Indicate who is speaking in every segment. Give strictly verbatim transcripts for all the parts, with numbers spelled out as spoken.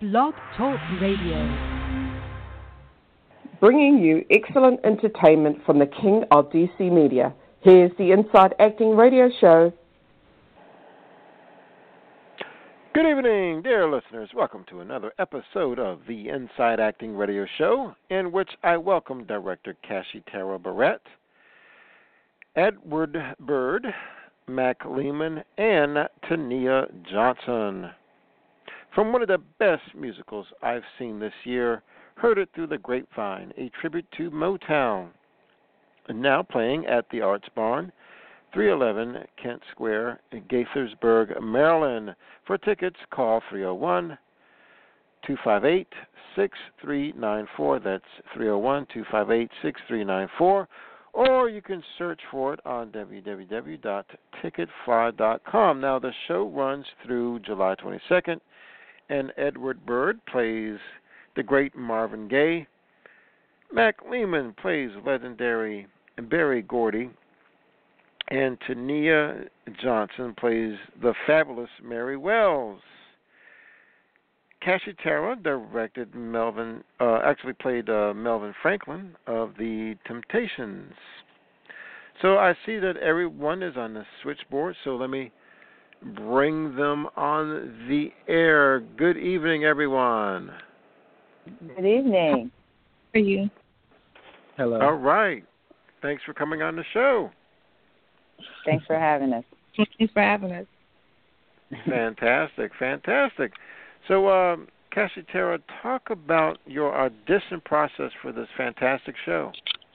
Speaker 1: Blog Talk Radio.
Speaker 2: Bringing you excellent entertainment from the King of D C Media. Here's the Inside Acting Radio Show.
Speaker 3: Good evening, dear listeners. Welcome to another episode of the Inside Acting Radio Show, in which I welcome Director Kashi Tara Barrett, Edward Bird, Mac Lehman, and Tania Johnson. From one of the best musicals I've seen this year, Heard It Through the Grapevine, a tribute to Motown. And now playing at the Arts Barn, three eleven Kent Square, in Gaithersburg, Maryland. For tickets, call three oh one, two five eight, six three nine four. That's three oh one, two five eight, six three nine four. Or you can search for it on w w w dot ticket fly dot com. Now, the show runs through July twenty-second, and Edward Bird plays the great Marvin Gaye. Mac Lehman plays legendary Berry Gordy. And Tania Johnson plays the fabulous Mary Wells. Kashi Tara directed Melvin, uh, actually played uh, Melvin Franklin of the Temptations. So I see that everyone is on the switchboard, so let me bring them on the air. Good evening, everyone.
Speaker 4: Good evening.
Speaker 5: How are you?
Speaker 3: Hello. All right. Thanks for coming on the show.
Speaker 4: Thanks for having us.
Speaker 5: Thanks for having us.
Speaker 3: Fantastic, fantastic. So, um, Kashi Tara, talk about your audition process for this fantastic show.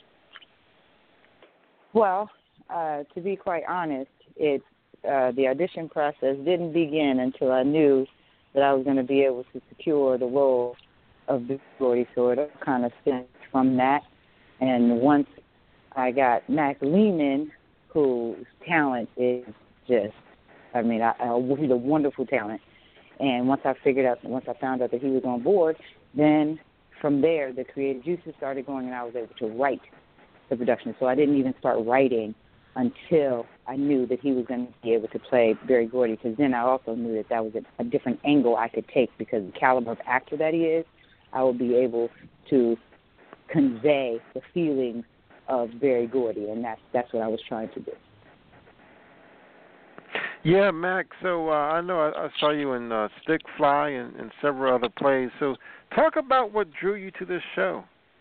Speaker 4: Well, uh, to be quite honest, it uh, the audition process didn't begin until I knew that I was going to be able to secure the role of Berry Gordy, so it kind of stemmed from that. And once I got Mac Lehman, whose talent is just, I mean, I, I, he's a wonderful talent. And once I figured out, once I found out that he was on board, then from there, the creative juices started going, and I was able to write the production. So I didn't even start writing until I knew that he was going to be able to play Berry Gordy, because then I also knew that that was a, a different angle I could take, because the caliber of actor that he is, I would be able to convey the feelings of Berry Gordy, and that's that's what I was trying to do.
Speaker 3: Yeah, Mac, so uh, I know I, I saw you in uh, Stick Fly and, and several other plays. So talk about what drew you to this show.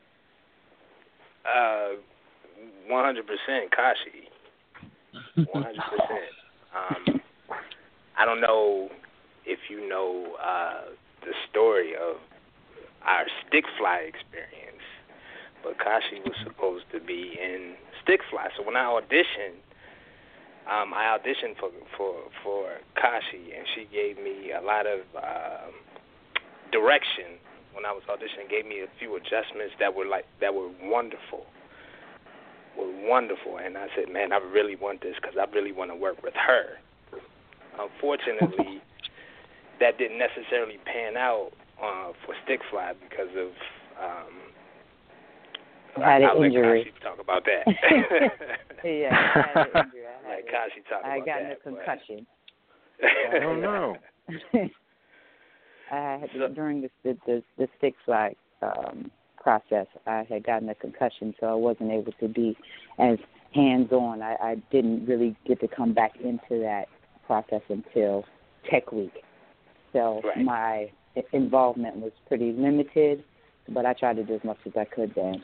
Speaker 6: Uh, one hundred percent Kashi. one hundred percent. Um, I don't know if you know uh, the story of our Stick Fly experience, but Kashi was supposed to be in Stick Fly. So when I auditioned, um, I auditioned for for for Kashi, and she gave me a lot of um, direction when I was auditioning. Gave me a few adjustments that were like that were wonderful, were wonderful. And I said, man, I really want this because I really want to work with her. Unfortunately, that didn't necessarily pan out uh, for Stick Fly because of. Um,
Speaker 4: I had an
Speaker 6: I'll
Speaker 4: injury.
Speaker 6: let Kashi talk about that.
Speaker 4: yeah, I had an injury. I had
Speaker 6: let Kashi talk
Speaker 4: I
Speaker 6: about
Speaker 4: got
Speaker 6: that.
Speaker 4: a concussion.
Speaker 3: I don't know.
Speaker 4: I had, so, during the the, the, the Stick Fly um, process, I had gotten a concussion, so I wasn't able to be as hands-on. I, I didn't really get to come back into that process until Tech Week. So
Speaker 6: right.
Speaker 4: my involvement was pretty limited, but I tried to do as much as I could then.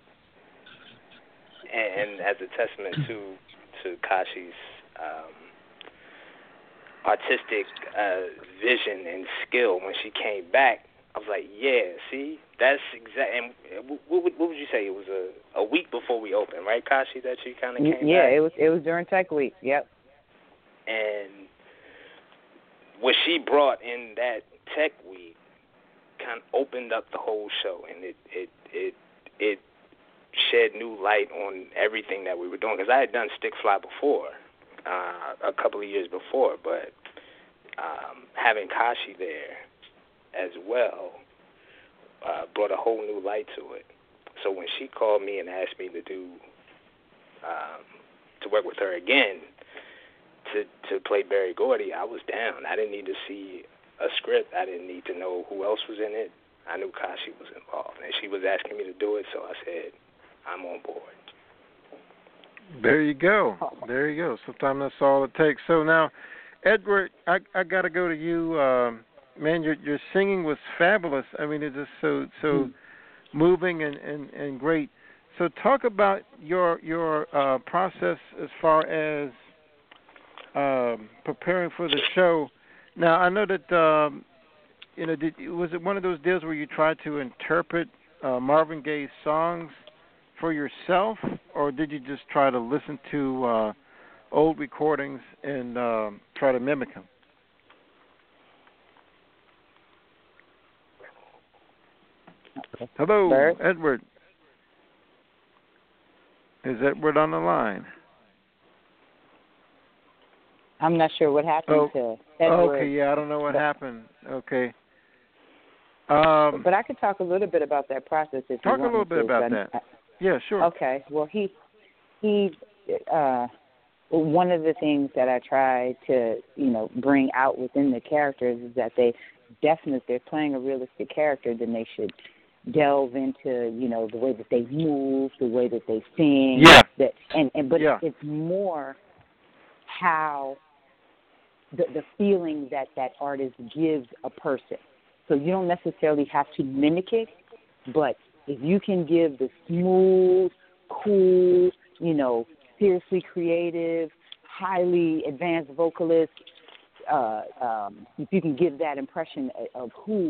Speaker 6: And as a testament to to Kashi's um, artistic uh, vision and skill, when she came back, I was like, yeah, see, that's exact. And what, what, what would you say? It was a, a week before we opened, right, Kashi, that she kind of came
Speaker 4: yeah,
Speaker 6: back?
Speaker 4: Yeah, it was it was during Tech Week, yep.
Speaker 6: And what she brought in that Tech Week kind of opened up the whole show, and it it it it shed new light on everything that we were doing. Because I had done Stick Fly before, uh, a couple of years before, but um, having Kashi there as well uh, brought a whole new light to it. So when she called me and asked me to do um, to work with her again to to play Berry Gordy, I was down. I didn't need to see a script. I didn't need to know who else was in it. I knew Kashi was involved, and she was asking me to do it, so I said, I'm on board.
Speaker 3: There you go. There you go. Sometimes that's all it takes. So now, Edward, I I got to go to you. Um, man, your your singing was fabulous. I mean, it's just so so mm. moving and, and, and great. So talk about your your uh, process as far as um, preparing for the show. Now, I know that um, you know. Did, was it one of those deals where you tried to interpret uh, Marvin Gaye's songs for yourself, or did you just try to listen to uh, old recordings and um, try to mimic them? Hello,
Speaker 4: Bert?
Speaker 3: Edward. Is Edward on the line?
Speaker 4: I'm not sure what happened
Speaker 3: oh,
Speaker 4: to Edward.
Speaker 3: Okay, yeah, I don't know what
Speaker 4: but,
Speaker 3: happened. Okay. Um,
Speaker 4: but I could talk a little bit about that process if
Speaker 3: talk
Speaker 4: you want
Speaker 3: a little bit
Speaker 4: to,
Speaker 3: about
Speaker 4: I,
Speaker 3: that. Yeah, sure.
Speaker 4: Okay. Well, he he uh, one of the things that I try to you know bring out within the characters is that they definitely, if they're playing a realistic character, then they should delve into you know the way that they move, the way that they sing.
Speaker 3: Yeah.
Speaker 4: That and and but
Speaker 3: yeah.
Speaker 4: it's more how the the feeling that that artist gives a person. So you don't necessarily have to mimic it, but if you can give the smooth, cool, you know, seriously creative, highly advanced vocalist, uh, um, if you can give that impression of who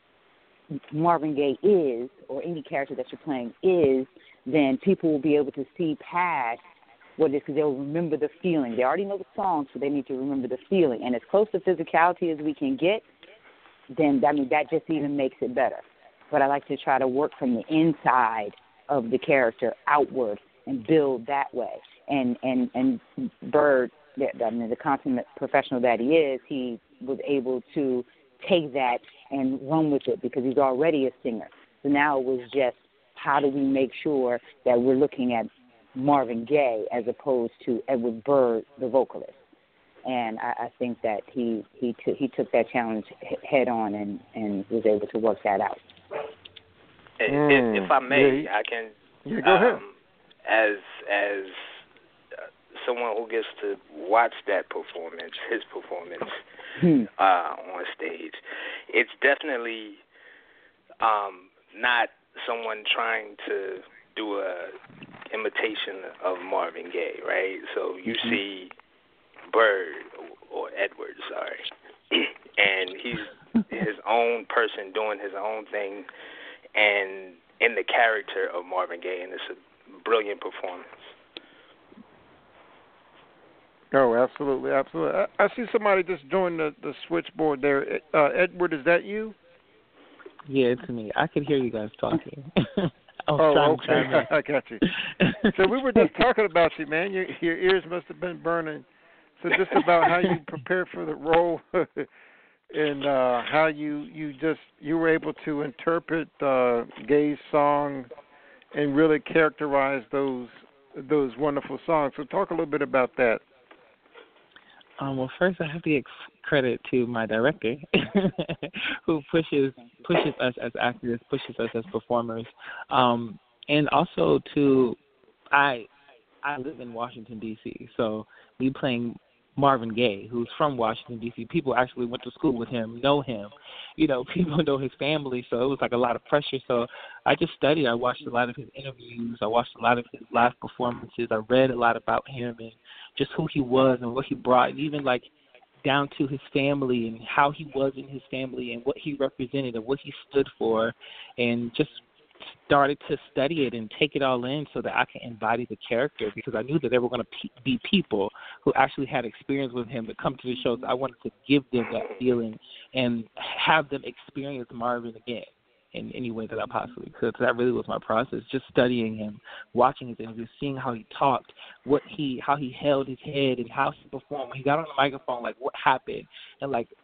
Speaker 4: Marvin Gaye is, or any character that you're playing is, then people will be able to see past what it is, because they'll remember the feeling. They already know the song, so they need to remember the feeling. And as close to physicality as we can get, then I mean that just even makes it better. But I like to try to work from the inside of the character outward and build that way. And and and Bird, I mean, the consummate professional that he is, he was able to take that and run with it because he's already a singer. So now it was just how do we make sure that we're looking at Marvin Gaye as opposed to Edward Bird, the vocalist. And I, I think that he he, t- he took that challenge head on and, and was able to work that out.
Speaker 3: Mm,
Speaker 6: if, if I may,
Speaker 3: yeah.
Speaker 6: I can.
Speaker 3: Yeah, go
Speaker 6: um,
Speaker 3: ahead.
Speaker 6: As as uh, someone who gets to watch that performance, his performance
Speaker 4: hmm.
Speaker 6: uh, on stage, it's definitely um, not someone trying to do a imitation of Marvin Gaye, right? So you
Speaker 4: mm-hmm.
Speaker 6: see Bird or Edward, sorry, and he's his own person doing his own thing, and in the character of Marvin Gaye, and it's a brilliant performance.
Speaker 3: Oh, absolutely, absolutely. I, I see somebody just joined the, the switchboard there. Uh, Edward, is that you?
Speaker 7: Yeah, it's me. I could hear you guys talking. I was
Speaker 3: oh,
Speaker 7: trying
Speaker 3: okay.
Speaker 7: to chime in.
Speaker 3: I got you. So we were just talking about you, man. Your, your ears must have been burning. So just about how you prepared for the role and uh, how you, you just you were able to interpret uh, Gaye's song and really characterize those those wonderful songs. So talk a little bit about that.
Speaker 7: Um, well, first I have to give credit to my director, who pushes pushes us as actors, pushes us as performers, um, and also to I I live in Washington D C, so me playing Marvin Gaye, who's from Washington D C. People actually went to school with him, know him, you know, people know his family, so it was like a lot of pressure. So I just studied. I watched a lot of his interviews. I watched a lot of his live performances. I read a lot about him and just who he was and what he brought, and even like down to his family and how he was in his family and what he represented and what he stood for, and just started to study it and take it all in so that I can embody the character, because I knew that there were going to pe- be people who actually had experience with him that come to the shows. I wanted to give them that feeling and have them experience Marvin again in any way that I possibly could. So that really was my process, just studying him, watching his interviews, seeing how he talked, what he, how he held his head and how he performed. When he got on the microphone, like what happened, and like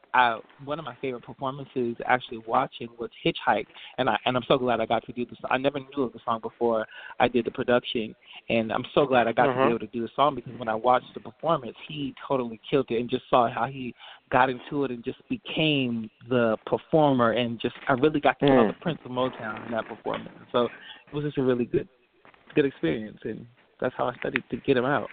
Speaker 7: I, one of my favorite performances actually watching was Hitchhike, and I and I'm so glad I got to do this. I never knew of the song before I did the production, and I'm so glad I got
Speaker 3: uh-huh.
Speaker 7: to be able to do the song because when I watched the performance, he totally killed it, and just saw how he got into it and just became the performer, and just I really got to
Speaker 3: mm.
Speaker 7: know the Prince of Motown in that performance. So it was just a really good good experience, and that's how I studied to get him out.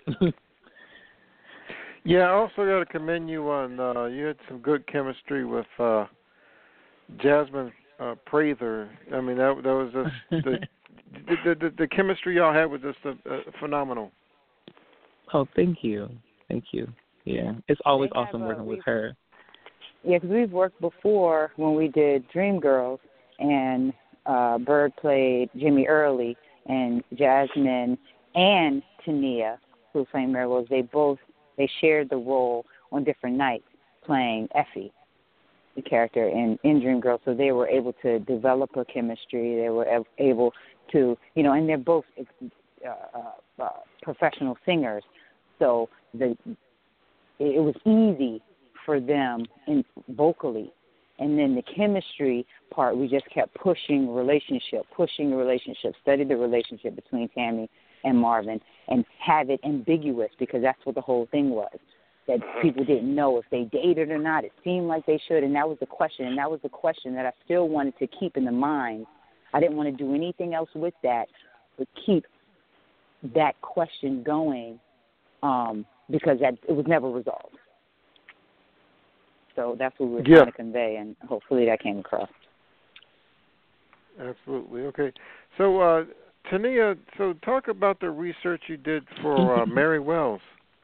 Speaker 3: Yeah, I also got to commend you on, uh, you had some good chemistry with uh, Jasmine uh, Prather. I mean, that, that was just, the, the, the, the chemistry y'all had was just uh, uh, phenomenal.
Speaker 7: Oh, thank you. Thank you. Yeah, it's always
Speaker 4: They have,
Speaker 7: awesome
Speaker 4: uh,
Speaker 7: working with
Speaker 4: we've-
Speaker 7: her.
Speaker 4: Yeah, because we've worked before when we did Dreamgirls, and uh, Bird played Jimmy Early, and Jasmine and Tania, who played Mary Rose, they both they shared the role on different nights, playing Effie, the character in, in Dreamgirls. So they were able to develop a chemistry. They were able to, you know, and they're both uh, uh, uh, professional singers. So the it was easy for them in vocally. And then the chemistry part, we just kept pushing relationship, pushing the relationship, studied the relationship between Tammy and Marvin, and have it ambiguous, because that's what the whole thing was, that people didn't know if they dated or not. It seemed like they should, and that was the question, and that was the question that I still wanted to keep in the mind. I didn't want to do anything else with that, but keep that question going, um, because that it was never resolved. So that's what we were
Speaker 3: yeah.
Speaker 4: trying to convey, and hopefully that came across.
Speaker 3: Absolutely. Okay. So, uh, Tania, so talk about the research you did for uh, Mary Wells.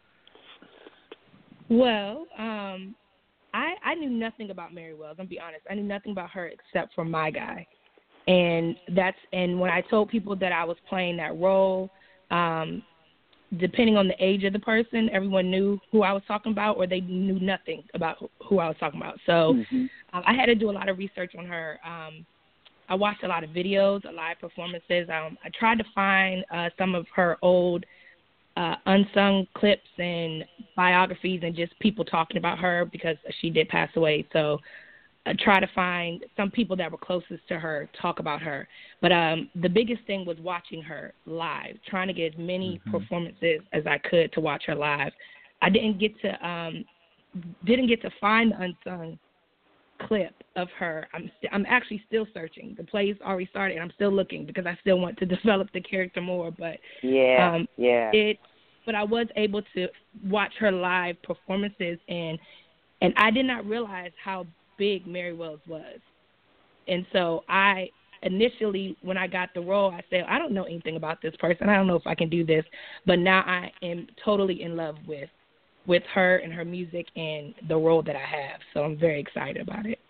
Speaker 5: Well, um, I I knew nothing about Mary Wells. I'm be honest. I knew nothing about her except for My Guy, and that's and when I told people that I was playing that role, um, depending on the age of the person, everyone knew who I was talking about, or they knew nothing about who I was talking about. So
Speaker 4: mm-hmm.
Speaker 5: um, I had to do a lot of research on her. Um, I watched a lot of videos, live performances. Um, I tried to find uh, some of her old uh, unsung clips and biographies and just people talking about her, because she did pass away. So I tried to find some people that were closest to her talk about her. But um, the biggest thing was watching her live, trying to get as many
Speaker 7: Mm-hmm.
Speaker 5: performances as I could to watch her live. I didn't get to um, didn't get to find the unsung clip of her. I'm st- I'm actually still searching. The play's already started, and I'm still looking because I still want to develop the character more. But
Speaker 4: Yeah,
Speaker 5: um,
Speaker 4: yeah.
Speaker 5: it. But I was able to watch her live performances, and and I did not realize how big Mary Wells was. And so I initially, when I got the role, I said, I don't know anything about this person. I don't know if I can do this. But now I am totally in love with with her and her music and the role that I have. So I'm very excited about it.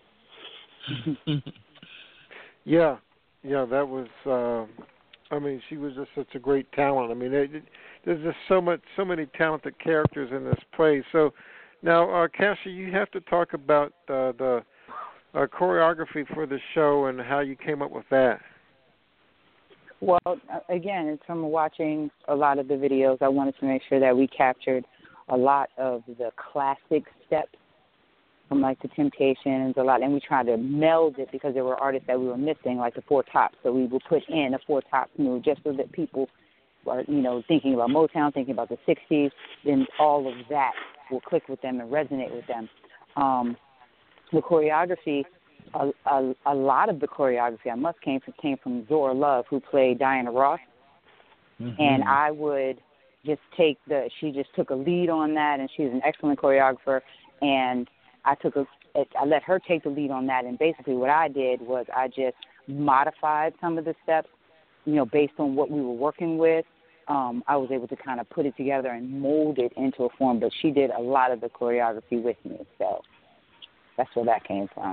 Speaker 3: yeah, yeah, that was. Uh, I mean, she was just such a great talent. I mean, it, it, there's just so much, so many talented characters in this play. So now, uh, Cassie, you have to talk about uh, the uh, choreography for the show and how you came up with that.
Speaker 4: Well, again, it's from watching a lot of the videos. I wanted to make sure that we captured a lot of the classic steps from like the Temptations, a lot, and we tried to meld it because there were artists that we were missing, like the Four Tops. So we would put in a Four Tops move just so that people are, you know, thinking about Motown, thinking about the sixties. Then all of that will click with them and resonate with them. Um, the choreography, a, a, a lot of the choreography, I must came from came from Zora Love, who played Diana Ross,
Speaker 7: Mm-hmm.
Speaker 4: and I would just take the. She just took a lead on that, and she's an excellent choreographer, and I took a, I let her take the lead on that, and basically what I did was I just modified some of the steps, you know, based on what we were working with. Um, I was able to kind of put it together and mold it into a form, but she did a lot of the choreography with me, so that's where that came from.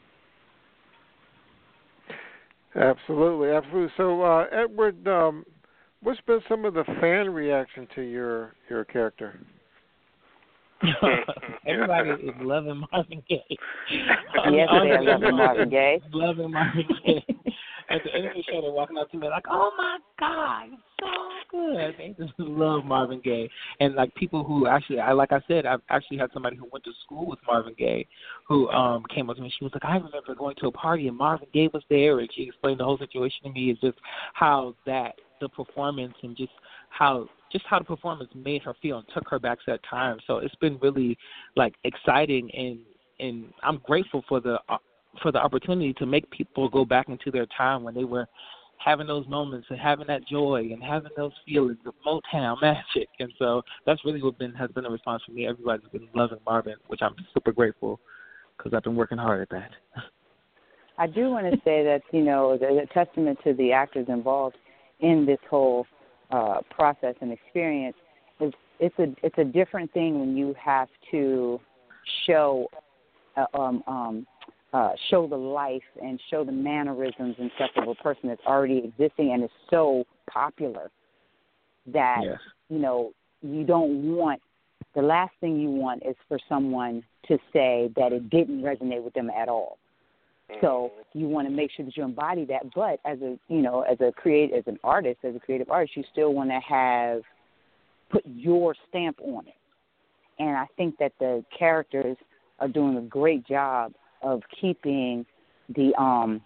Speaker 3: Absolutely, absolutely. So, uh, Edward, um, what's been some of the fan reaction to your your character?
Speaker 7: Everybody is loving Marvin Gaye.
Speaker 4: Yes, they are loving Marvin Gaye.
Speaker 7: Loving Marvin Gaye. At the end of the show, they're walking up to me like, "Oh my God, it's so good. They just love Marvin Gaye, and like people who actually, I like I said, I've actually had somebody who went to school with Marvin Gaye, who um came up to me. She was like, I remember going to a party and Marvin Gaye was there, and she explained the whole situation to me. It's just how that the performance and just how just how the performance made her feel and took her back to that time. So it's been really like exciting, and and I'm grateful for the uh, for the opportunity to make people go back into their time when they were having those moments and having that joy and having those feelings of Motown magic. And so that's really what been has been a response from me. Everybody's been loving Marvin, which I'm super grateful because I've been working hard at that.
Speaker 4: I do want to say that, you know, a testament to the actors involved in this whole uh, process and experience is it's a it's a different thing when you have to show uh, um, um, Uh, show the life and show the mannerisms and stuff of a person that's already existing and is so popular that,
Speaker 7: yes.
Speaker 4: you know, you don't want, the last thing you want is for someone to say that it didn't resonate with them at all. So you want to make sure that you embody that. But as a, you know, as a create, as an artist, as a creative artist, you still want to have, put your stamp on it. And I think that the characters are doing a great job of keeping the um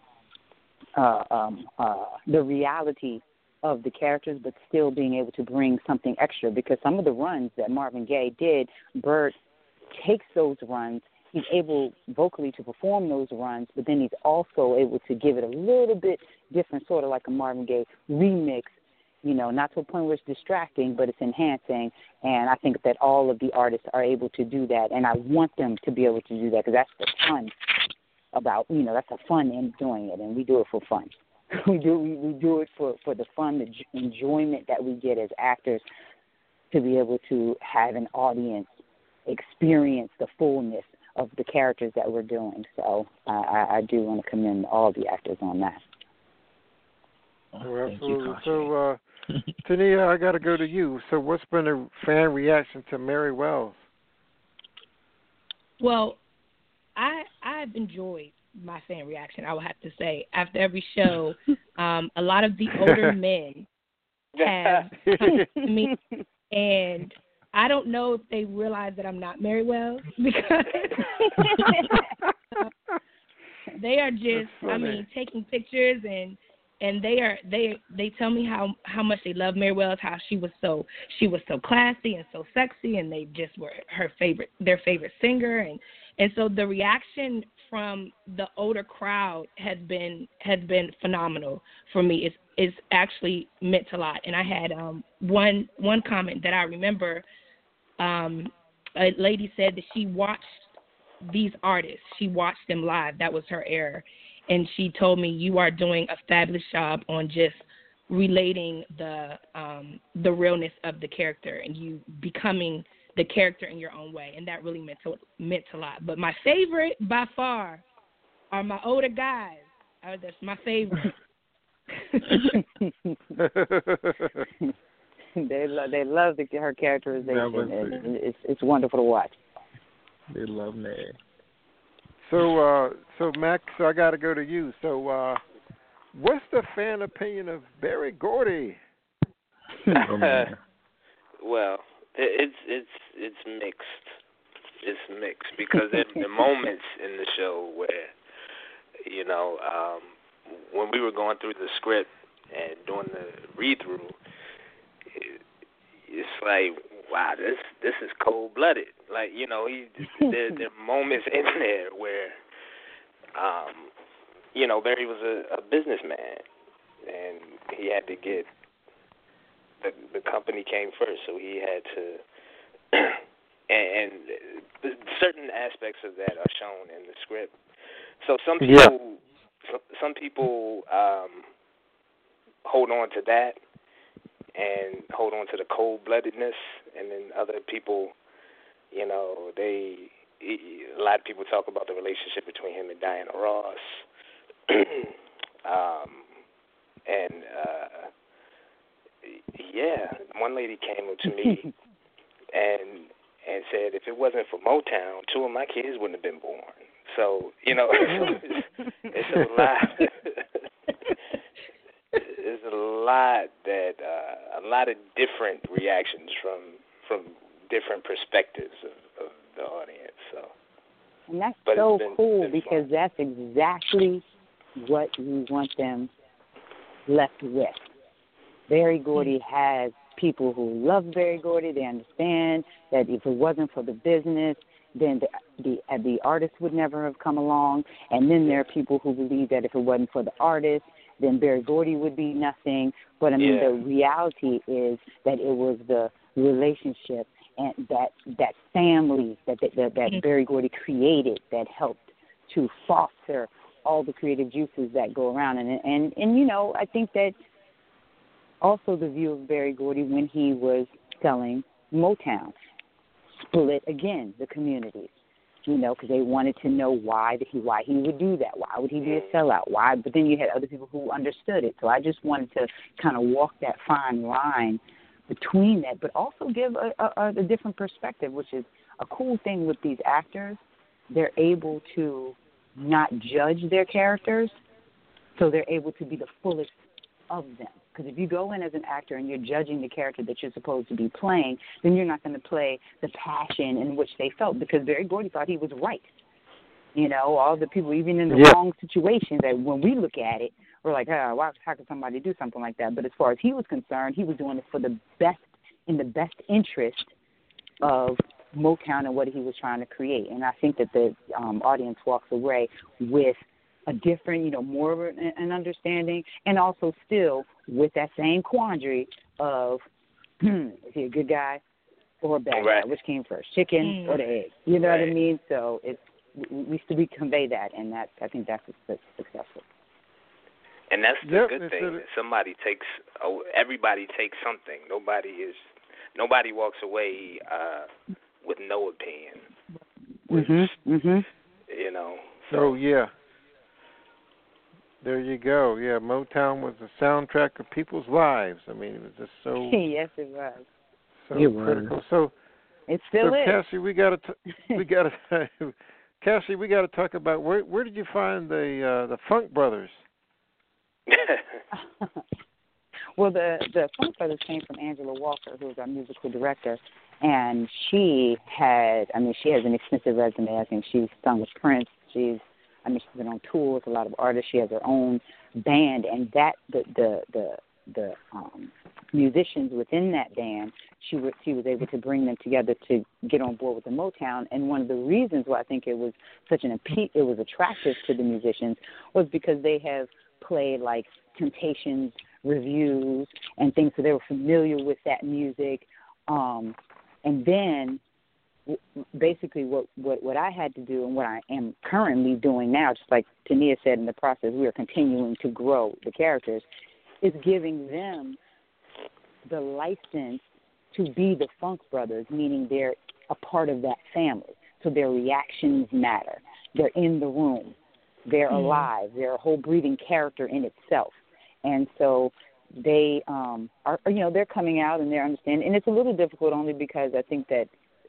Speaker 4: uh, um uh the reality of the characters, but still being able to bring something extra. Because some of the runs that Marvin Gaye did, Bert takes those runs. He's able vocally to perform those runs, but then he's also able to give it a little bit different, sort of like a Marvin Gaye remix. You know, not to a point where it's distracting, but it's enhancing. And I think that all of the artists are able to do that. And I want them to be able to do that because that's the fun about, you know, that's the fun in doing it. And we do it for fun. we do we, we do it for, for the fun, the enjoyment that we get as actors to be able to have an audience experience the fullness of the characters that we're doing. So uh, I, I do want to commend all the actors on that.
Speaker 3: Oh, absolutely. So, uh, Tania, I got to go to you. So what's been the fan reaction to Mary Wells?
Speaker 5: Well, I I've enjoyed my fan reaction, I would have to say. After every show, um, a lot of the older men have come to me, and I don't know if they realize that I'm not Mary Wells because they are just, I mean, taking pictures and And they are they they tell me how, how much they love Mary Wells, how she was so she was so classy and so sexy, and they just were her favorite their favorite singer, and, and so the reaction from the older crowd has been has been phenomenal for me. It's it's actually meant a lot. And I had um one one comment that I remember. Um, a lady said that she watched these artists, she watched them live. That was her error. And she told me, you are doing a fabulous job on just relating the um, the realness of the character and you becoming the character in your own way. And that really meant to, meant a lot. But my favorite by far are my older guys. Uh, that's my favorite.
Speaker 4: they, lo- they love the, her characterization. It, it's, it's wonderful to watch.
Speaker 7: They love Mary.
Speaker 3: So, uh, so Max, so I got to go to you. So, uh, what's the fan opinion of Berry Gordy?
Speaker 6: Well, it's it's it's mixed. It's mixed because there are moments in the show where, you know, um, when we were going through the script and doing the read through, it, it's like, wow, this this is cold blooded. Like, you know, he there, there are moments in there where, um, you know, Barry was a, a businessman, and he had to get the the company came first, so he had to, and, and certain aspects of that are shown in the script. So some people, yeah. some people um, hold on to that and hold on to the cold-bloodedness, and then other people, you know, they, a lot of people talk about the relationship between him and Diana Ross, um, and, uh, yeah, one lady came up to me and and said if it wasn't for Motown, two of my kids wouldn't have been born. So, you know, it's, it's a lot. There's a lot that uh, a lot lot of different reactions from from different perspectives of, of the audience. So,
Speaker 4: and that's
Speaker 6: but
Speaker 4: so
Speaker 6: been,
Speaker 4: cool because fun. That's exactly what we want them left with. Berry Gordy mm-hmm. has people who love Berry Gordy. They understand that if it wasn't for the business, then the the, uh, the artist would never have come along. And then there are people who believe that if it wasn't for the artist, then Berry Gordy would be nothing. But, I mean,
Speaker 6: yeah.
Speaker 4: the reality is that it was the relationship and that that family that that, that, that Berry Gordy created that helped to foster all the creative juices that go around. And, and, and you know, I think that also the view of Berry Gordy when he was selling Motown split, again, the communities. You know, because they wanted to know why that he why he would do that. Why would he be a sellout? Why? But then you had other people who understood it. So I just wanted to kind of walk that fine line between that, but also give a, a, a different perspective, which is a cool thing with these actors. They're able to not judge their characters, so they're able to be the fullest of them. Because if you go in as an actor and you're judging the character that you're supposed to be playing, then you're not going to play the passion in which they felt, because Berry Gordy thought he was right. You know, all the people, even in the yeah. wrong situations, that when we look at it, we're like, oh, why, how could somebody do something like that? But as far as he was concerned, he was doing it for the best, in the best interest of Motown and what he was trying to create. And I think that the um, audience walks away with a different, you know, more of an, an understanding, and also still with that same quandary of, hmm, is he a good guy or a bad
Speaker 6: right.
Speaker 4: guy? Which came first, chicken mm. or the egg? You know
Speaker 6: right.
Speaker 4: what I mean? So it's we, we still we convey that, and that I think that's, that's successful.
Speaker 6: And that's the
Speaker 3: yep,
Speaker 6: good thing. That somebody takes, oh, everybody takes something. Nobody is, nobody walks away uh, with no opinion.
Speaker 4: Mhm. Mhm.
Speaker 6: You know.
Speaker 3: So oh, yeah. There you go. Yeah, Motown was the soundtrack of people's lives. I mean, it was just so.
Speaker 4: yes, it was.
Speaker 3: So
Speaker 4: it
Speaker 3: critical.
Speaker 4: Was.
Speaker 3: So.
Speaker 4: It still
Speaker 3: so
Speaker 4: is.
Speaker 3: Cassie, we got to. We got to. Cassie, we got to talk about where. Where did you find the uh, the Funk Brothers?
Speaker 4: Well, the the Funk Brothers came from Angela Walker, who was our musical director, and she had. I mean, she has an extensive resume. I think she's sung with Prince. She's. I mean, she's been on tour with a lot of artists. She has her own band, and that the the the, the um, musicians within that band, she was she was able to bring them together to get on board with the Motown. And one of the reasons why I think it was such an appe- it was attractive to the musicians was because they have played like Temptations reviews and things, so they were familiar with that music. Um, and then. Basically what, what, what I had to do and what I am currently doing now, just like Tania said in the process, we are continuing to grow the characters, is giving them the license to be the Funk Brothers, meaning they're a part of that family. So their reactions matter. They're in the room. They're mm-hmm. alive. They're a whole breathing character in itself. And so they um, are, you know, they're coming out and they're understanding. And it's a little difficult only because I think that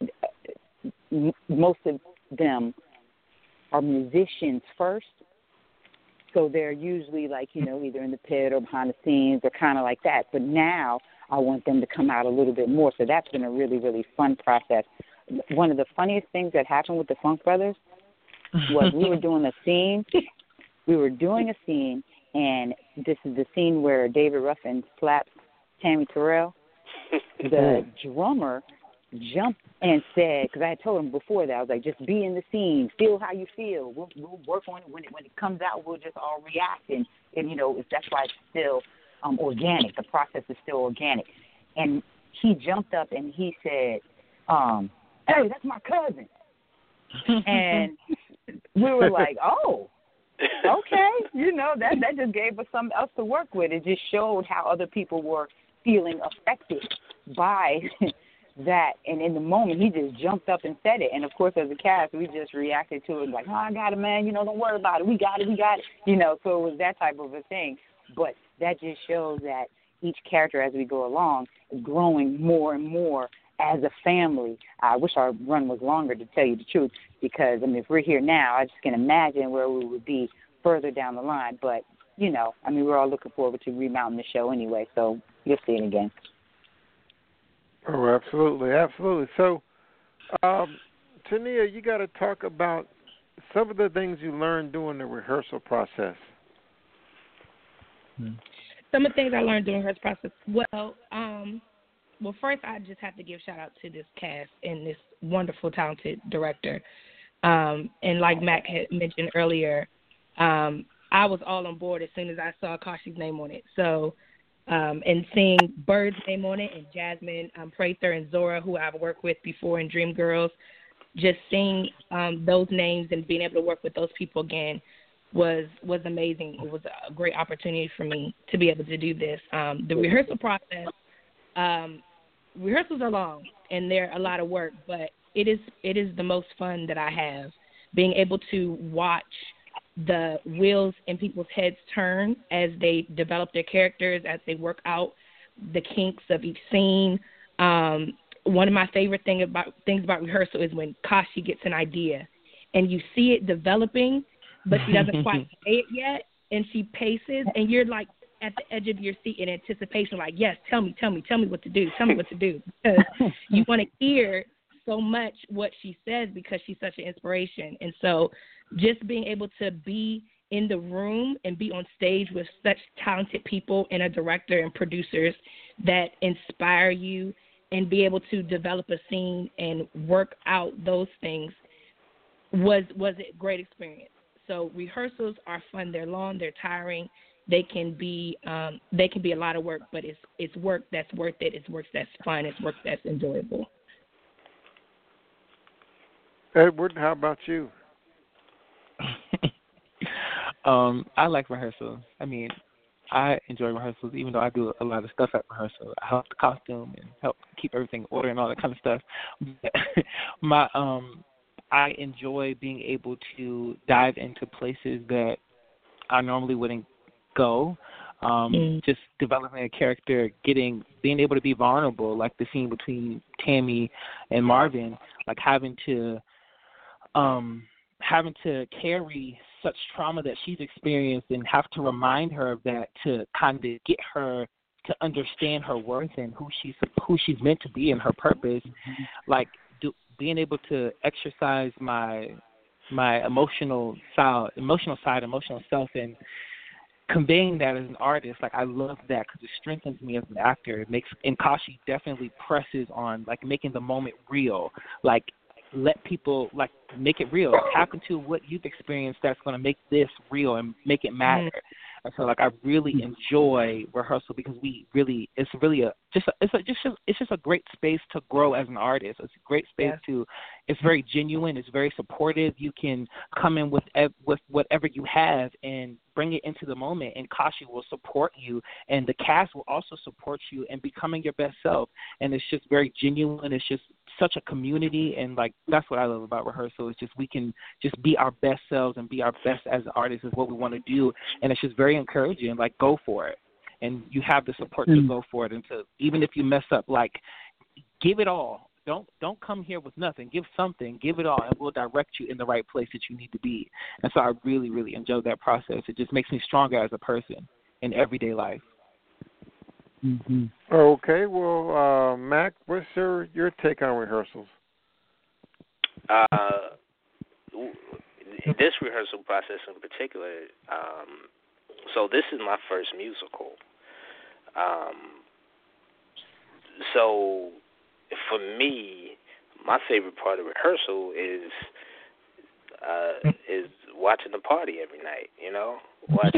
Speaker 4: most of them are musicians first, so they're usually like, you know, either in the pit or behind the scenes or kind of like that. But now I want them to come out a little bit more, so that's been a really, really fun process. One of the funniest things that happened with the Funk Brothers was we were doing a scene. We were doing a scene, and this is the scene where David Ruffin slaps Tammy Terrell. The drummer jumped and said, because I had told him before that, I was like, just be in the scene, feel how you feel. We'll, we'll work on it. When it when it comes out, we'll just all react. And, and you know, that's why it's still um, organic. The process is still organic. And he jumped up and he said, um, hey, that's my cousin. And we were like, oh, okay. You know, that, that just gave us something else to work with. It just showed how other people were feeling affected by that, and in the moment he just jumped up and said it, and of course as a cast we just reacted to it like, oh, I got it, man, you know, don't worry about it, we got it, we got it, you know. So it was that type of a thing. But that just shows that each character as we go along is growing more and more as a family. I wish our run was longer, to tell you the truth, because I mean, if we're here now, I just can imagine where we would be further down the line. But you know, I mean, we're all looking forward to remounting the show anyway, so you'll see it again.
Speaker 3: Oh, absolutely, absolutely. So, um, Tania, you got to talk about some of the things you learned during the rehearsal process.
Speaker 7: Hmm.
Speaker 5: Some of the things I learned during her process. Well, um, well, first I just have to give shout out to this cast and this wonderful, talented director. Um, and like Mac had mentioned earlier, um, I was all on board as soon as I saw Kashi's name on it. So, um, and seeing Bird's name on it, and Jasmine um, Prather and Zora, who I've worked with before in Dreamgirls, just seeing um, those names and being able to work with those people again was was amazing. It was a great opportunity for me to be able to do this. Um, the rehearsal process, um, rehearsals are long and they're a lot of work, but it is it is the most fun that I have, being able to watch the wheels in people's heads turn as they develop their characters, as they work out the kinks of each scene. Um, one of my favorite thing about things about rehearsal is when Kashi gets an idea and you see it developing, but she doesn't quite say it yet, and she paces, and you're like at the edge of your seat in anticipation, like, yes, tell me, tell me, tell me what to do, tell me what to do, because you want to hear so much what she says because she's such an inspiration. And so just being able to be in the room and be on stage with such talented people and a director and producers that inspire you and be able to develop a scene and work out those things was was a great experience. So rehearsals are fun. They're long. They're tiring. They can be um, they can be a lot of work, but it's it's work that's worth it. It's work that's fun. It's work that's enjoyable.
Speaker 3: Edward, how about you?
Speaker 7: um, I like rehearsals. I mean, I enjoy rehearsals, even though I do a lot of stuff at rehearsal. I help the costume and help keep everything in order and all that kind of stuff. My um, I enjoy being able to dive into places that I normally wouldn't go. Um, mm. Just developing a character, getting, being able to be vulnerable, like the scene between Tammy and Marvin, like having to, um, having to carry such trauma that she's experienced and have to remind her of that to kind of get her to understand her worth and who she's who she's meant to be and her purpose. Mm-hmm. Like do, being able to exercise my my emotional side, emotional side, emotional self, and conveying that as an artist. Like I love that because it strengthens me as an actor. It makes and Kashi definitely presses on like making the moment real. Like let people like make it real. Tap into what you've experienced that's going to make this real and make it matter. And so like I really enjoy rehearsal because we really it's really a just a, it's a, just a, it's just a great space to grow as an artist. It's a great space yeah. to it's very genuine. It's very supportive. You can come in with with whatever you have and bring it into the moment, and Kashi will support you, and the cast will also support you in becoming your best self. And it's just very genuine. It's just such a community, and like that's what I love about rehearsal. Is just we can just be our best selves and be our best as artists is what we want to do, and it's just very encouraging. Like go for it, and you have the support mm-hmm. to go for it, and to even if you mess up, like give it all. Don't don't come here with nothing. Give something. Give it all, and we'll direct you in the right place that you need to be. And so I really, really enjoyed that process. It just makes me stronger as a person in everyday life.
Speaker 3: Mm-hmm. Okay, well, uh, Mac, what's your your take on rehearsals?
Speaker 6: Uh, this rehearsal process in particular. Um, so this is my first musical. Um, so. For me, my favorite part of rehearsal is uh, is watching the party every night. You know, watching.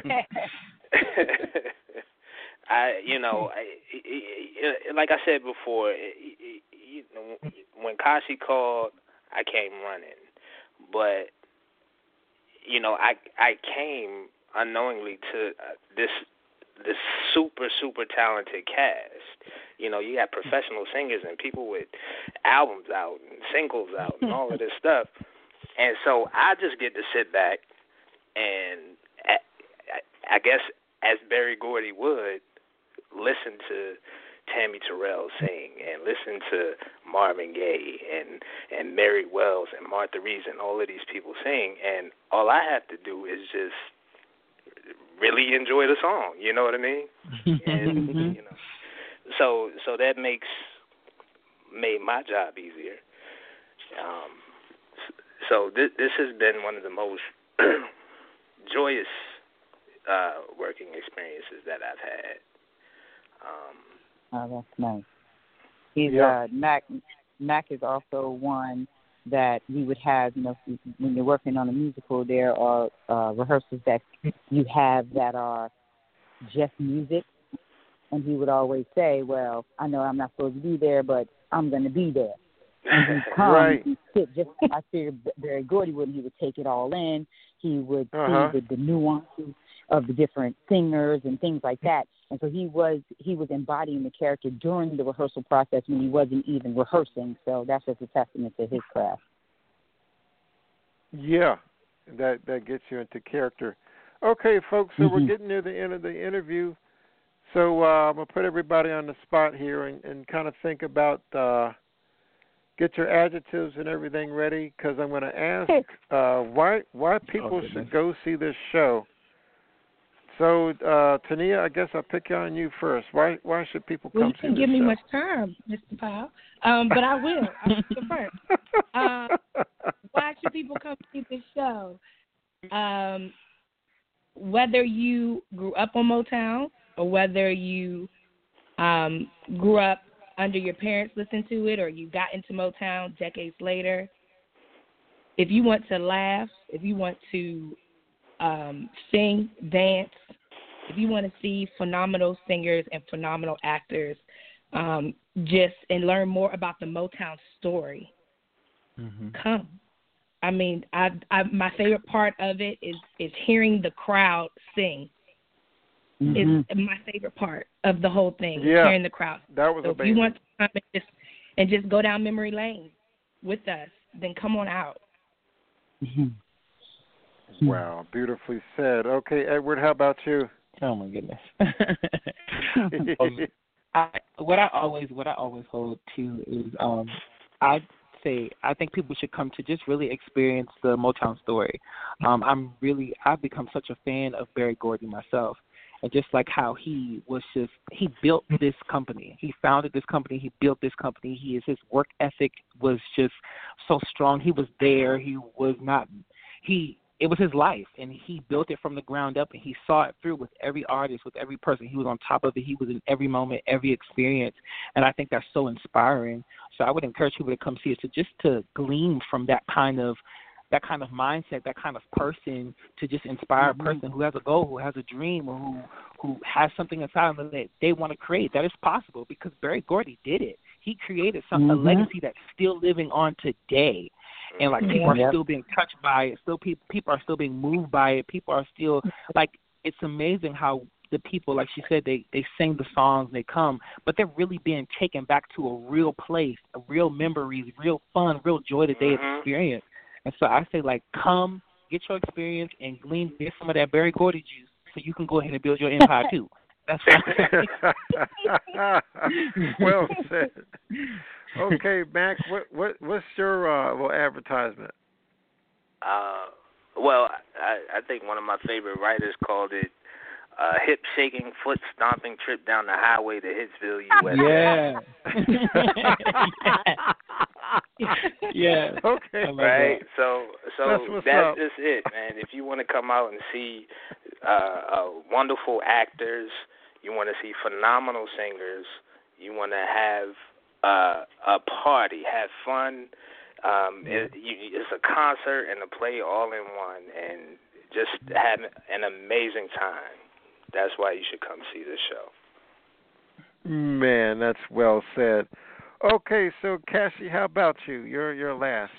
Speaker 6: I, you know, I, I, like I said before, you know, when Kashi called, I came running, but you know, I I came unknowingly to this. this super, super talented cast. You know, you got professional singers and people with albums out and singles out and all of this stuff. And so I just get to sit back and, I guess, as Berry Gordy would, listen to Tammy Terrell sing and listen to Marvin Gaye and, and Mary Wells and Martha Reeves and all of these people sing. And all I have to do is just really enjoy the song, you know what I mean? And you know, so so that makes made my job easier. Um, so this this has been one of the most joyous uh, working experiences that I've had. Um,
Speaker 4: oh, that's nice. He's
Speaker 3: yeah.
Speaker 4: uh, Mac. Mac is also one that we would have. You know, when you're working on a musical, there are uh, rehearsals that you have that are just music, and he would always say, "Well, I know I'm not supposed to be there, but I'm going to be there." And he'd come,
Speaker 3: right.
Speaker 4: he'd sit just. I figured Barry Gordy would. He would take it all in. He would
Speaker 3: Uh-huh.
Speaker 4: see the, the nuances of the different singers and things like that. And so he was he was embodying the character during the rehearsal process when he wasn't even rehearsing. So that's just a testament to his craft.
Speaker 3: Yeah, that that gets you into character. Okay, folks, so
Speaker 4: mm-hmm.
Speaker 3: we're getting near the end of the interview. So uh, I'm going to put everybody on the spot here and, and kind of think about, uh, get your adjectives and everything ready, because I'm going to ask uh, why why people
Speaker 7: oh,
Speaker 3: should go see this show. So, uh, Tania, I guess I'll pick on you first. Why why should people come
Speaker 5: well, you
Speaker 3: see
Speaker 5: can
Speaker 3: this
Speaker 5: give me
Speaker 3: show?
Speaker 5: much time, Mister Powell, um, but I will. I'll go first. Uh, why should people come see this show? Um, whether you grew up on Motown or whether you um, grew up under your parents listening to it or you got into Motown decades later, if you want to laugh, if you want to um, sing, dance, if you want to see phenomenal singers and phenomenal actors, um, just and learn more about the Motown story,
Speaker 7: mm-hmm.
Speaker 5: come. I mean, I, I my favorite part of it is is hearing the crowd sing.
Speaker 4: Mm-hmm.
Speaker 5: Is my favorite part of the whole thing.
Speaker 3: Yeah,
Speaker 5: hearing the crowd.
Speaker 3: That was
Speaker 5: so
Speaker 3: amazing.
Speaker 5: if you want to come and just and just go down memory lane with us, then come on out.
Speaker 4: Mm-hmm.
Speaker 3: Wow, beautifully said. Okay, Edward, how about you?
Speaker 7: Oh my goodness. um, I, what I always what I always hold to is um, I say I think people should come to just really experience the Motown story. Um, I'm really I've become such a fan of Barry Gordy myself, and just like how he was just he built this company, he founded this company, he built this company. He is his work ethic was just so strong. He was there. He was not he. It was his life, and he built it from the ground up, and he saw it through with every artist, with every person. He was on top of it. He was in every moment, every experience, and I think that's so inspiring. So I would encourage people to come see it, to just to glean from that kind of that kind of mindset, that kind of person, to just inspire
Speaker 4: mm-hmm.
Speaker 7: a person who has a goal, who has a dream, or who who has something inside them that they want to create. That is possible, because Barry Gordy did it. He created some
Speaker 4: mm-hmm.
Speaker 7: a legacy that's still living on today. And, like, people are
Speaker 4: yep.
Speaker 7: still being touched by it. Still, people people are still being moved by it. People are still, like, it's amazing how the people, like she said, they, they sing the songs, they come, but they're really being taken back to a real place, a real memories, real fun, real joy that they
Speaker 6: mm-hmm.
Speaker 7: experience. And so I say, like, come, get your experience, and glean, get some of that Barry Gordy juice so you can go ahead and build your empire, too. That's right.
Speaker 3: Well said. Okay, Mac, what what what's your uh, well advertisement?
Speaker 6: Uh, well, I, I think one of my favorite writers called it uh, "hip shaking, foot stomping trip down the highway to Hitsville, U S A."
Speaker 7: Yeah. Yeah.
Speaker 3: Okay.
Speaker 6: Right.
Speaker 3: That.
Speaker 6: So so
Speaker 3: that's,
Speaker 6: that's just it, man. If you want to come out and see uh, uh, wonderful actors, you want to see phenomenal singers, you want to have uh, a party, have fun. Um, it, you, it's a concert and a play all in one, and just have an amazing time. That's why you should come see this show.
Speaker 3: Man, that's well said. Okay, so Cassie, how about you? You're you're last,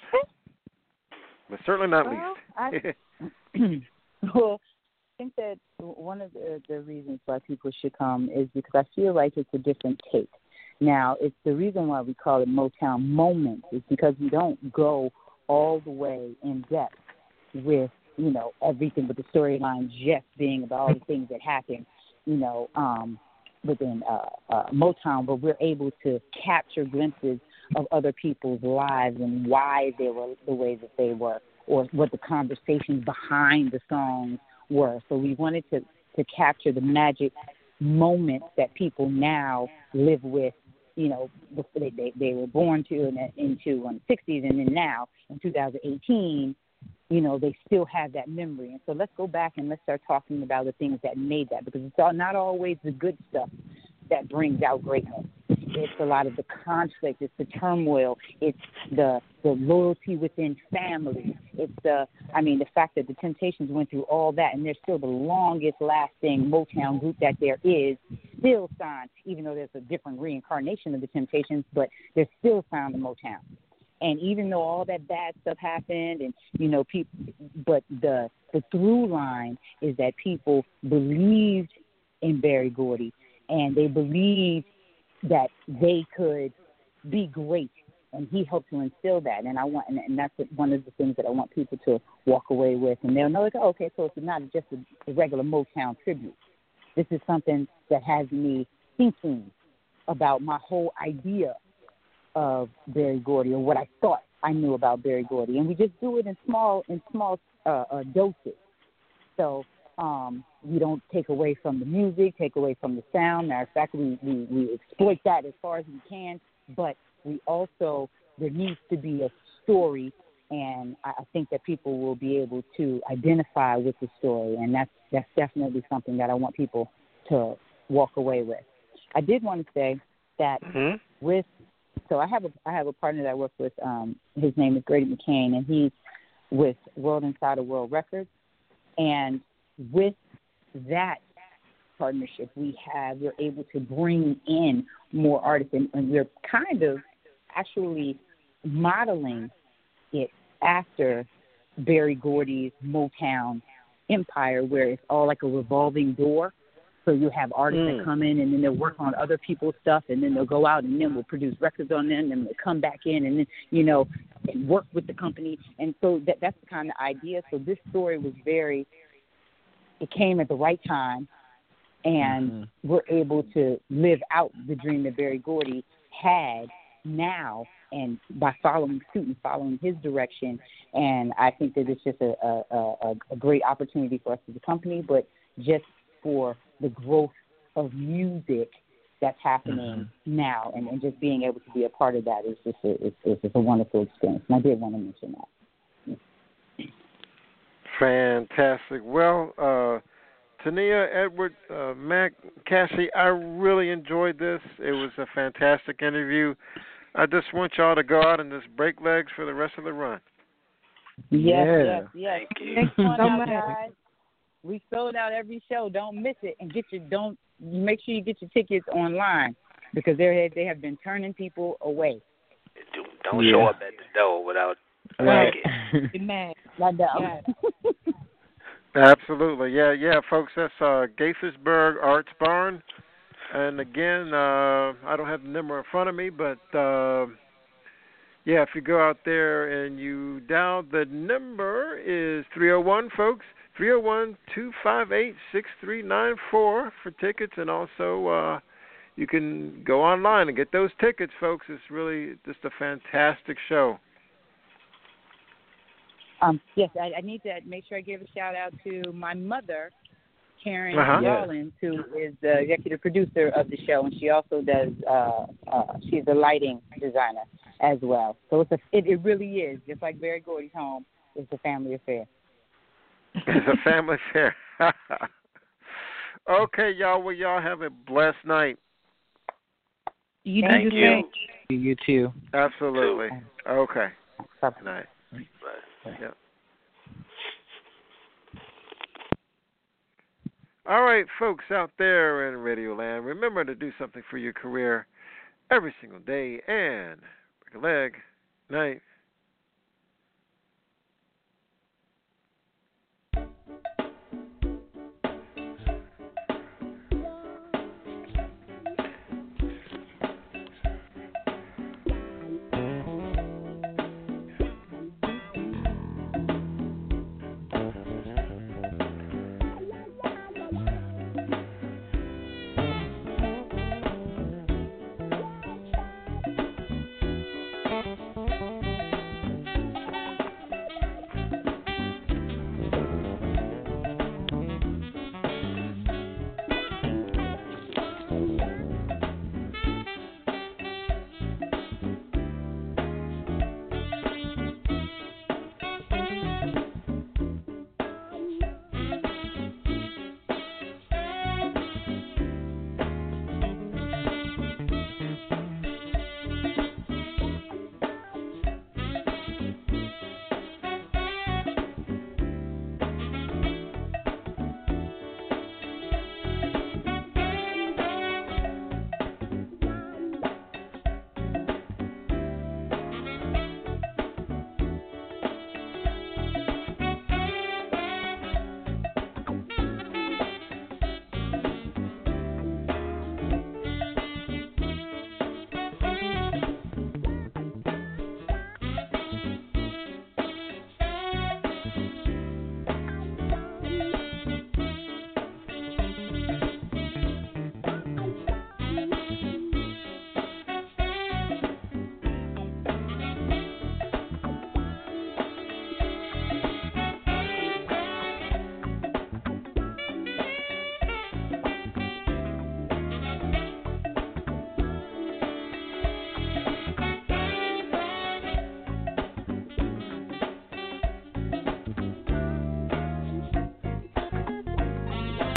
Speaker 3: but certainly not
Speaker 4: well,
Speaker 3: least.
Speaker 4: I, well, I think that one of the, the reasons why people should come is because I feel like it's a different take. Now, it's the reason why we call it Motown Moments is because we don't go all the way in depth with, you know, everything, with the storyline just being about all the things that happen, you know, um, within uh, uh, Motown, but we're able to capture glimpses of other people's lives and why they were the way that they were, or what the conversations behind the songs were. So we wanted to, to capture the magic moments that people now live with,
Speaker 8: you know, before they, they, they were born to and into um, the sixties, and then now in two thousand eighteen, you know, they still have that memory. And so let's go back and let's start talking about the things that made that, because it's all, not always the good stuff that brings out greatness. It's a lot of the conflict, it's the turmoil, it's the the loyalty within family. It's the, I mean, the fact that the Temptations went through all that, and they're still the longest lasting Motown group that there is, still signed, even though there's a different reincarnation of the Temptations, but they're still signed to Motown. And even though all that bad stuff happened, and you know, people, but the the through line is that people believed in Berry Gordy, and they believed that they could be great, and he helped to instill that. And I want, and, and that's one of the things that I want people to walk away with, and they'll know, like, oh, okay, so it's not just a, a regular Motown tribute. This is something that has me thinking about my whole idea of Berry Gordy, or what I thought I knew about Berry Gordy, and we just do it in small, in small uh, uh, doses. So um, we don't take away from the music, take away from the sound. Matter of fact, we, we, we exploit that as far as we can, but we also, there needs to be a story, and I, I think that people will be able to identify with the story, and that's that's definitely something that I want people to walk away with. I did want to say that mm-hmm. with So I have a I have a partner that I work with. Um, his name is Grady McCain, and he's with World Inside of World Records. And with that partnership, we have we're able to bring in more artists, and, and we're kind of actually modeling it after Berry Gordy's Motown empire, where it's all like a revolving door. So you have artists mm. that come in, and then they'll work on other people's stuff, and then they'll go out, and then we'll produce records on them, and then they'll come back in, and then, you know, and work with the company. And so that that's the kind of idea. So this story was very, it came at the right time, and mm-hmm. we're able to live out the dream that Berry Gordy had now, and by following suit and following his direction. And I think that it's just a, a, a, a great opportunity for us as a company, but just for the growth of music that's happening mm-hmm. now, and, and just being able to be a part of that is just a, it's, it's just a wonderful experience. And I did want to mention that.
Speaker 3: Fantastic. Well, uh, Tania, Edward, uh, Mac, Cassie, I really enjoyed this. It was a fantastic interview. I just want y'all to go out and just break legs for the rest of the run.
Speaker 8: Yes,
Speaker 7: yeah.
Speaker 8: yes, yes.
Speaker 6: Thank you.
Speaker 8: Thanks so much, guys. We sold out every show. Don't miss it, and get your don't make sure you get your tickets online, because they they have been turning people away.
Speaker 6: Don't
Speaker 7: yeah.
Speaker 6: show up at the door without a
Speaker 7: right.
Speaker 6: ticket.
Speaker 8: Man, like that. Yeah.
Speaker 3: Absolutely, yeah, yeah, folks. That's uh, Gaithersburg Arts Barn, and again, uh, I don't have the number in front of me, but uh, yeah, if you go out there and you dial, the number is three oh one, folks. three oh one, two five eight, six three nine four for tickets, and also uh, you can go online and get those tickets, folks. It's really just a fantastic show.
Speaker 8: Um, yes, I, I need to make sure I give a shout-out to my mother, Karen
Speaker 3: uh-huh.
Speaker 8: Rollins, who is the executive producer of the show, and she also does, uh, uh, she's a lighting designer as well. So it's a, it, it really is, just like Berry Gordy's home, it's a family affair.
Speaker 3: It's a family affair. Okay, y'all. Well, y'all have a blessed night.
Speaker 5: You do
Speaker 6: Thank
Speaker 5: the
Speaker 6: you.
Speaker 5: same.
Speaker 7: You too.
Speaker 3: Absolutely. Okay.
Speaker 8: Bye.
Speaker 3: Good night.
Speaker 6: Bye.
Speaker 3: Yep. All right, folks out there in Radio Land, remember to do something for your career every single day, and break a leg. Night.